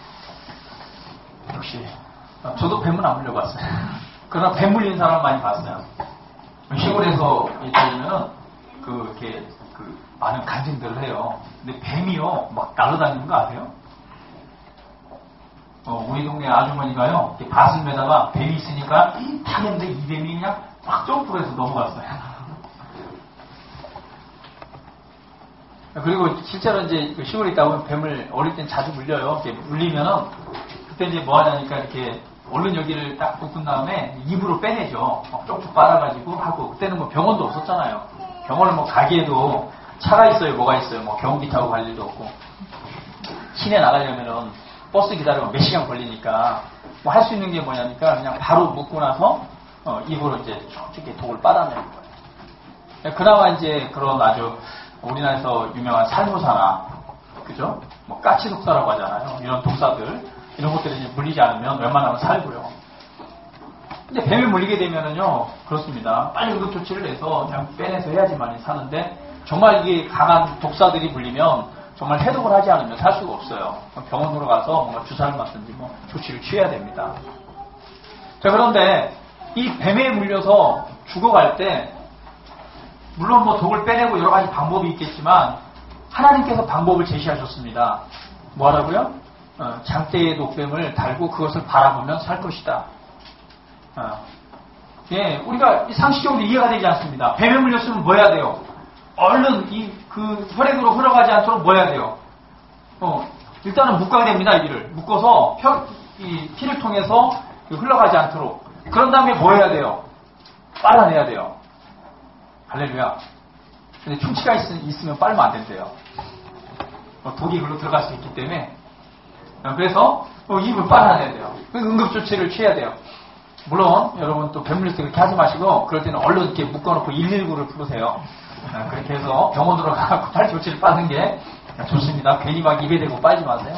역시 저도 뱀은 안 물려봤어요. 그러나 뱀 물린 사람 많이 봤어요. 시골에서 있다면은 이렇게 많은 간증들을 해요. 근데 뱀이요 막 날아다니는 거 아세요? 우리 동네 아주머니가요 밭을매다가 뱀이 있으니까 타는데 이 뱀이 그냥 막 점프해서 넘어갔어요. 그리고 실제로 이제 시골에 있다 보면 뱀을 어릴 땐 자주 물려요. 이렇게 물리면은 그때 이제 뭐 하냐니까 이렇게 얼른 여기를 딱 묶은 다음에 입으로 빼내죠. 쪽쪽 빨아가지고 하고 그때는 뭐 병원도 없었잖아요. 병원을 뭐 가기에도 차가 있어요, 뭐가 있어요. 뭐 경운기 타고 갈 일도 없고 시내 나가려면은 버스 기다리면 몇 시간 걸리니까 뭐 할 수 있는 게 뭐냐니까 그냥 바로 묶고 나서 입으로 이제 쭉 독을 빨아내는 거예요. 그나마 이제 그런 아주 우리나라에서 유명한 살모사나 그죠? 뭐 까치독사라고 하잖아요. 이런 독사들 이런 것들이 이제 물리지 않으면 웬만하면 살고요. 근데 뱀에 물리게 되면은요 그렇습니다. 빨리 응급조치를 해서 그냥 빼내서 해야지만 사는데 정말 이게 강한 독사들이 물리면 정말 해독을 하지 않으면 살 수가 없어요. 병원으로 가서 뭔가 주사를 맞든지 뭐 조치를 취해야 됩니다. 자, 그런데 이 뱀에 물려서 죽어갈 때 물론 뭐 독을 빼내고 여러 가지 방법이 있겠지만 하나님께서 방법을 제시하셨습니다. 뭐 하라고요? 장대의 독뱀을 달고 그것을 바라보면 살 것이다. 예, 우리가 상식적으로 이해가 되지 않습니다. 뱀에 물렸으면 뭐 해야 돼요? 얼른 그 혈액으로 흘러가지 않도록 뭐 해야 돼요? 일단은 묶어야 됩니다. 이를 묶어서 이 피를 통해서 흘러가지 않도록. 그런 다음에 뭐 해야 돼요? 빨아내야 돼요. 할렐루야. 근데 충치가 있으면 빨면 안 된대요. 독이 글로 들어갈 수 있기 때문에. 그래서 입을 빨아내야 돼요. 응급조치를 취해야 돼요. 물론 여러분 또 뱀 물릴 때 그렇게 하지 마시고 그럴 때는 얼른 이렇게 묶어놓고 119를 부르세요. 그렇게 해서 병원으로 가서 빨리 조치를 받는 게 좋습니다. 괜히 막 입에 대고 빨지 마세요.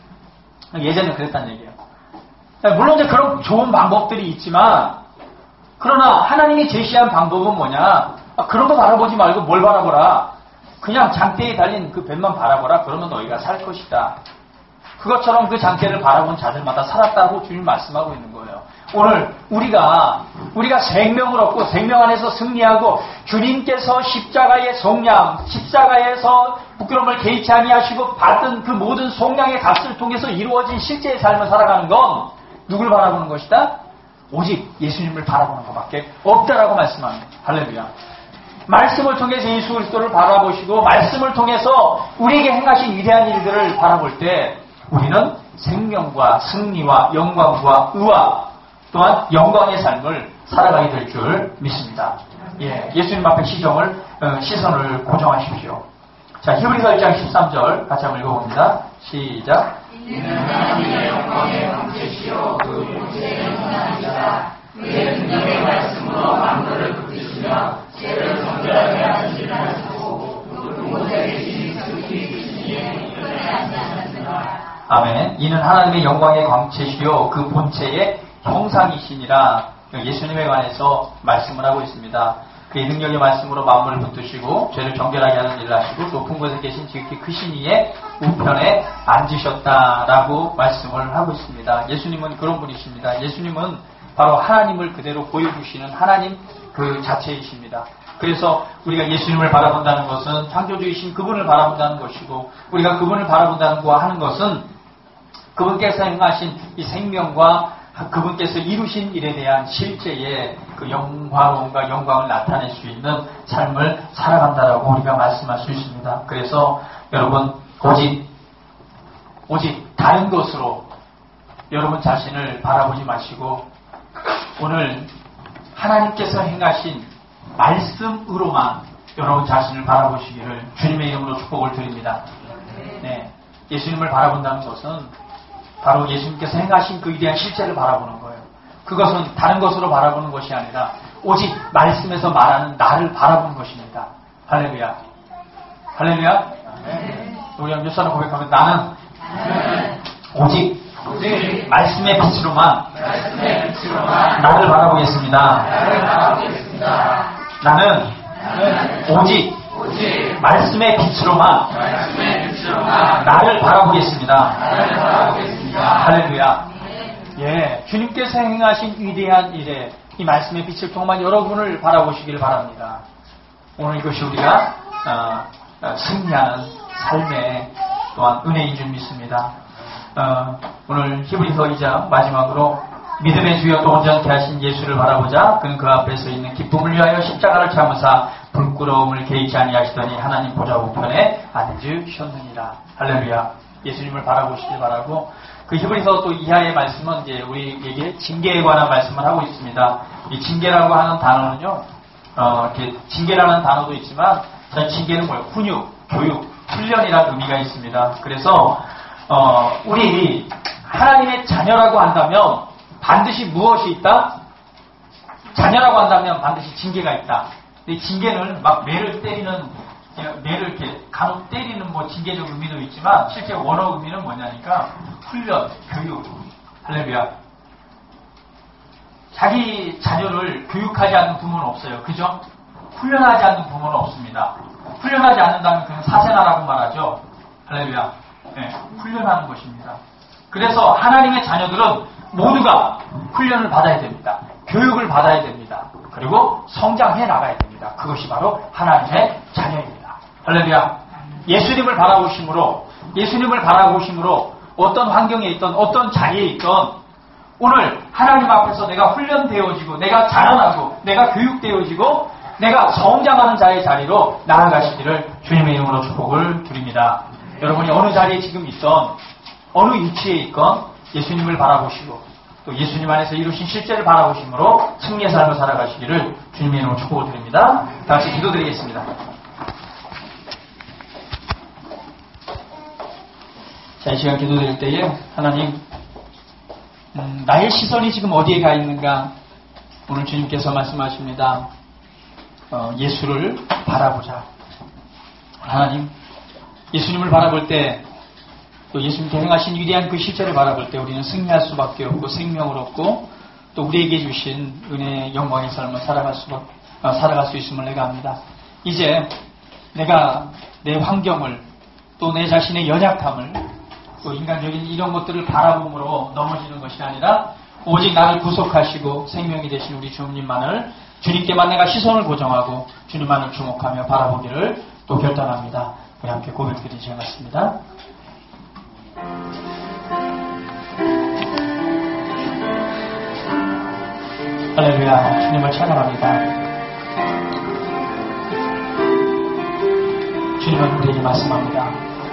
예전에 그랬다는 얘기예요. 물론 이제 그런 좋은 방법들이 있지만 그러나 하나님이 제시한 방법은 뭐냐? 그런 거 바라보지 말고 뭘 바라보라? 그냥 장대에 달린 그 뱀만 바라보라. 그러면 너희가 살 것이다. 그것처럼 그 장대를 바라본 자들마다 살았다고 주님 말씀하고 있는 거예요. 오늘 우리가 생명을 얻고 생명 안에서 승리하고 주님께서 십자가의 속량, 십자가에서 부끄러움을 개의치 아니하시고 받은 그 모든 속량의 값을 통해서 이루어진 실제의 삶을 살아가는 건 누굴 바라보는 것이다? 오직 예수님을 바라보는 것밖에 없다라고 말씀합니다. 할렐루야. 말씀을 통해서 예수 그리스도를 바라보시고 말씀을 통해서 우리에게 행하신 위대한 일들을 바라볼 때 우리는 생명과 승리와 영광과 의와 또한 영광의 삶을 살아가게 될 줄 믿습니다. 예수님 앞에 시선을 고정하십시오. 자, 히브리서 1장 13절 같이 한번 읽어봅니다. 시작. 이는 하나님의 영광의 광채시요 그 본체의 영광이시다. 그의 능력의 말씀으로 만물을 붙이시며 죄를 정결하게 하는 일을 하시고 그 곳에 계신 스키 주시니 끝내지 않았으나. 아멘. 이는 하나님의 영광의 광채시요 그 본체의 형상이시니라. 예수님에 관해서 말씀을 하고 있습니다. 그의 능력의 말씀으로 만물을 붙드시고 죄를 정결하게 하는 일을 하시고 높은 곳에 계신 지극히 크신 이의 우편에 앉으셨다라고 말씀을 하고 있습니다. 예수님은 그런 분이십니다. 예수님은 바로 하나님을 그대로 보여주시는 하나님 그 자체이십니다. 그래서 우리가 예수님을 바라본다는 것은 창조주이신 그분을 바라본다는 것이고 우리가 그분을 바라본다는 하는 것은 그분께서 행하신 이 생명과 그분께서 이루신 일에 대한 실제의 그 영화로움과 영광을 나타낼 수 있는 삶을 살아간다라고 우리가 말씀할 수 있습니다. 그래서 여러분 오직 다른 것으로 여러분 자신을 바라보지 마시고 오늘 하나님께서 행하신 말씀으로만 여러분 자신을 바라보시기를 주님의 이름으로 축복을 드립니다. 네, 예수님을 바라본다는 것은 바로 예수님께서 행하신 그 위대한 실제를 바라보는 거예요. 그것은 다른 것으로 바라보는 것이 아니라 오직 말씀에서 말하는 나를 바라보는 것입니다. 할렐루야. 할렐루야. 우리 몇 사람 고백하면 나는 오직 말씀의 빛으로만 나를 바라보겠습니다. 나는 오직 말씀의 빛으로만 나를 바라보겠습니다. 할렐루야. 예, 주님께서 행하신 위대한 일에 이 말씀의 빛을 통한 여러분을 바라보시길 바랍니다. 오늘 이것이 우리가 승리하는 삶의 또한 은혜인 줄 믿습니다. 오늘 히브리서 2장 마지막으로 믿음의 주여 또 온전케 하신 예수를 바라보자. 그는 그 앞에 서 있는 기쁨을 위하여 십자가를 참으사 부끄러움을 개의치 아니하시더니 하나님 보좌 우편에 앉으셨느니라. 할렐루야. 예수님을 바라보시길 바라고, 그 히브리서 또 이하의 말씀은 이제 우리에게 징계에 관한 말씀을 하고 있습니다. 이 징계라고 하는 단어는요, 이렇게 징계라는 단어도 있지만, 징계는 뭐예요? 훈육, 교육, 훈련이라는 의미가 있습니다. 그래서 우리 하나님의 자녀라고 한다면 반드시 무엇이 있다? 자녀라고 한다면 반드시 징계가 있다. 근데 징계는 막 매를 이렇게 간혹 때리는 뭐 징계적 의미도 있지만 실제 원어 의미는 뭐냐니까 훈련, 교육. 할렐루야. 자기 자녀를 교육하지 않는 부모는 없어요. 그죠? 훈련하지 않는 부모는 없습니다. 훈련하지 않는다면 그냥 사세나라고 말하죠. 할렐루야. 네, 훈련하는 것입니다. 그래서 하나님의 자녀들은 모두가 훈련을 받아야 됩니다. 교육을 받아야 됩니다. 그리고 성장해 나가야 됩니다. 그것이 바로 하나님의 자녀입니다. 할렐루야. 예수님을 바라보심으로 어떤 환경에 있던 어떤 자리에 있던 오늘 하나님 앞에서 내가 훈련되어지고 내가 자라나고 내가 교육되어지고 내가 성장하는 자의 자리로 나아가시기를 주님의 이름으로 축복을 드립니다. 여러분이 어느 자리에 지금 있던 어느 위치에 있건 예수님을 바라보시고 또 예수님 안에서 이루신 실제를 바라보심으로 승리의 삶을 살아가시기를 주님의 이름으로 축복을 드립니다. 다시 기도드리겠습니다. 자, 이 시간 기도드릴 때에 하나님, 나의 시선이 지금 어디에 가 있는가? 오늘 주님께서 말씀하십니다. 예수를 바라보자. 하나님, 예수님을 바라볼 때 또 예수님께 행하신 위대한 그 실체를 바라볼 때 우리는 승리할 수밖에 없고 생명을 얻고 또 우리에게 주신 은혜의 영광의 삶을 살아갈 수 있음을 내가 압니다. 이제 내가 내 환경을 또 내 자신의 연약함을 또 인간적인 이런 것들을 바라봄으로 넘어지는 것이 아니라 오직 나를 구속하시고 생명이 되신 우리 주님만을 주님께만 내가 시선을 고정하고 주님만을 주목하며 바라보기를 또 결단합니다. 우리 함께 고백드린 시간 같습니다. 할렐루야. 주님을 찬양합니다. 주님은 우리에게 말씀합니다.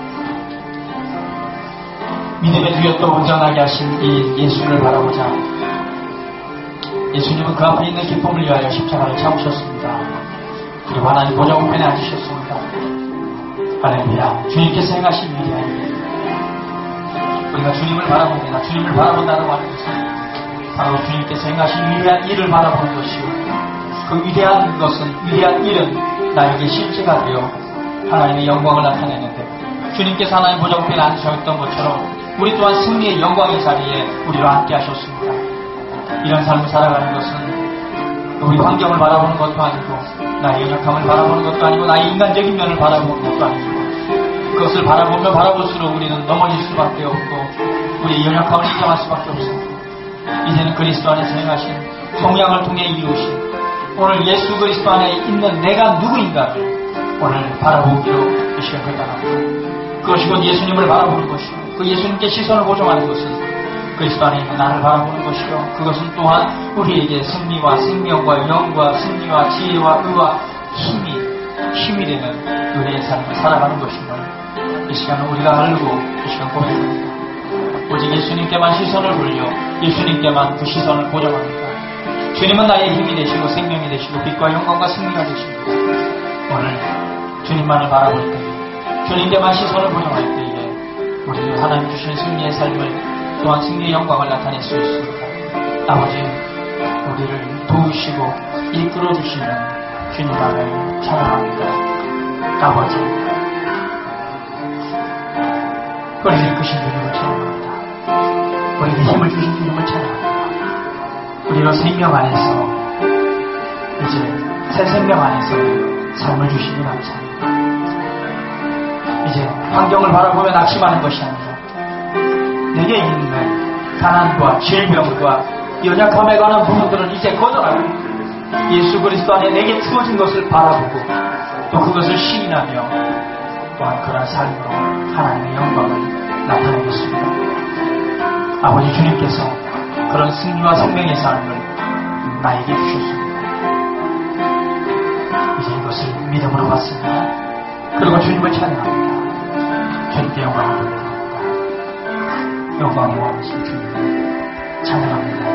믿음의 주여 또 온전하게 하신 이 예수를 바라보자. 예수님은 그 앞에 있는 기쁨을 위하여 십자가를 참으셨습니다. 그리고 하나님 보좌 우편에 앉으셨습니다. 할렐루야. 주님께서 행하신 위대한 일. 우리가 주님을 바라봅니다. 주님을 바라본다는 것은 바로 주님께서 행하신 위대한 일을 바라보는 것이요. 그 위대한 일은 나에게 실제가 되어 하나님의 영광을 나타내는데 주님께서 하나님 보좌 우편에 앉으셨던 것처럼 우리 또한 승리의 영광의 자리에 우리와 함께 하셨습니다. 이런 삶을 살아가는 것은 우리 환경을 바라보는 것도 아니고 나의 연약함을 바라보는 것도 아니고 나의 인간적인 면을 바라보는 것도 아니고 그것을 바라보면 바라볼수록 우리는 넘어질 수밖에 없고 우리의 연약함을 인정할 수밖에 없습니다. 이제는 그리스도 안에서 행하신 성량을 통해 이루신 오늘 예수 그리스도 안에 있는 내가 누구인가를 오늘 바라보기로 이 시간 결단합니다. 그것이 곧 예수님을 바라보는 것이요. 그 예수님께 시선을 고정하는 것은 그리스도 안에 있는 나를 바라보는 것이요. 그것은 또한 우리에게 승리와 생명과 영과 승리와 지혜와 의와 힘이 되는 은혜의 삶을 살아가는 것임을 이 시간은 우리가 알고 이 시간 고백합니다. 오직 예수님께만 시선을 돌려 예수님께만 그 시선을 고정합니다. 주님은 나의 힘이 되시고 생명이 되시고 빛과 영광과 승리가 되십니다. 오늘 주님만을 바라볼 때 주님께만 시선을 고정할 때에 우리는 하나님 주신 승리의 삶을 또한 승리의 영광을 나타낼 수 있습니다. 아버지, 우리를 도우시고 이끌어주시는 주님만을 찬양합니다. 아버지, 우리를 이끄신 주님을 찬양합니다. 우리에게 힘을 주신 주님을 찬양합니다. 우리로 생명 안에서 이제 새 생명 안에서 삶을 주시니 감사합니다. 이제 환경을 바라보며 낙심하는 것이 아니라 내게 있는 가난과 질병과 연약함에 관한 부분들은 이제 거절하고 예수 그리스도 안에 내게 주어진 것을 바라보고 또 그것을 시인하며 또한 그런 삶으로 하나님의 영광을 나타내겠습니다. 아버지 주님께서 그런 승리와 생명의 삶을 나에게 주셨습니다. 이제 이것을 믿음으로 받습니다. 그리고 주님을 찬양합니다. 주님께 영광을 돌려드립니다. 영광의 왕이신 주님을 찬양합니다.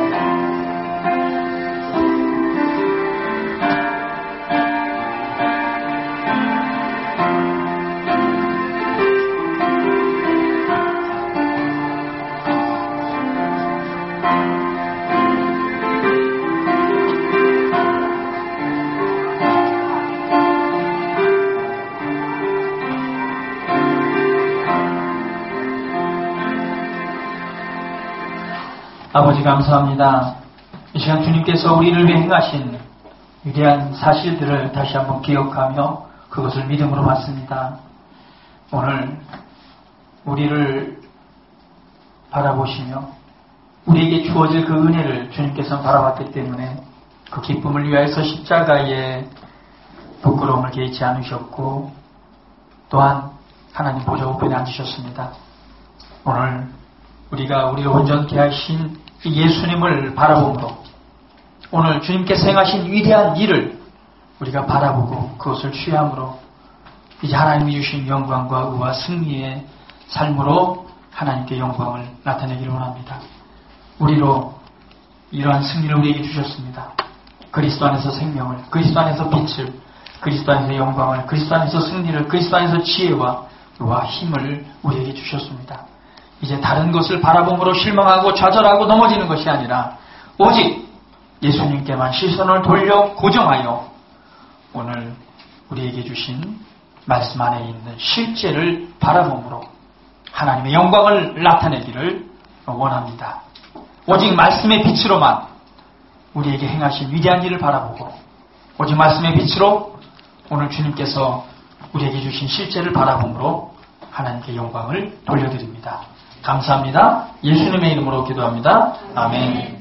아버지 감사합니다. 이 시간 주님께서 우리를 위해 행하신 위대한 사실들을 다시 한번 기억하며 그것을 믿음으로 받습니다. 오늘 우리를 바라보시며 우리에게 주어질 그 은혜를 주님께서 바라봤기 때문에 그 기쁨을 위하여서 십자가에 부끄러움을 개의치 않으셨고 또한 하나님 보좌 우편에 앉으셨습니다. 오늘 우리가 우리를 온전케 하신 예수님을 바라보므로 오늘 주님께서 행하신 위대한 일을 우리가 바라보고 그것을 취함으로 이제 하나님이 주신 영광과 의와 승리의 삶으로 하나님께 영광을 나타내기를 원합니다. 우리로 이러한 승리를 우리에게 주셨습니다. 그리스도 안에서 생명을, 그리스도 안에서 빛을, 그리스도 안에서 영광을, 그리스도 안에서 승리를, 그리스도 안에서 지혜와 의와 힘을 우리에게 주셨습니다. 이제 다른 것을 바라봄으로 실망하고 좌절하고 넘어지는 것이 아니라 오직 예수님께만 시선을 돌려 고정하여 오늘 우리에게 주신 말씀 안에 있는 실제를 바라봄으로 하나님의 영광을 나타내기를 원합니다. 오직 말씀의 빛으로만 우리에게 행하신 위대한 일을 바라보고 오직 말씀의 빛으로 오늘 주님께서 우리에게 주신 실제를 바라봄으로 하나님께 영광을 돌려드립니다. 감사합니다. 예수님의 이름으로 기도합니다. 아멘.